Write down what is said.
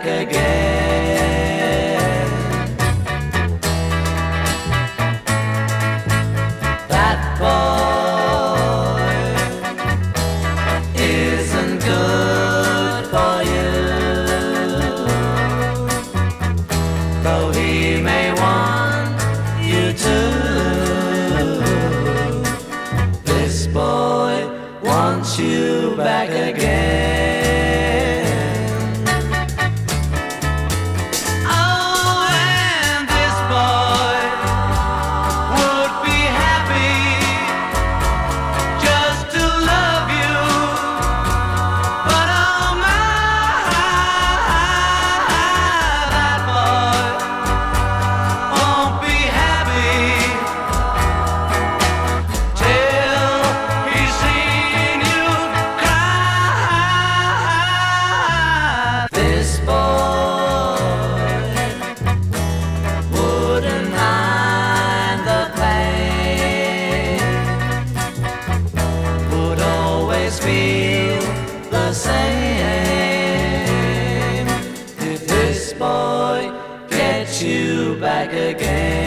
back again. That boy isn't good for you, though he may want you to. This boy wants you back again. Oh, and this boy would be happy just to love you, but oh my, that boy won't be happy till he's seen you cry. This boy wouldn't mind the pain, would always feel the same if this boy gets you back again.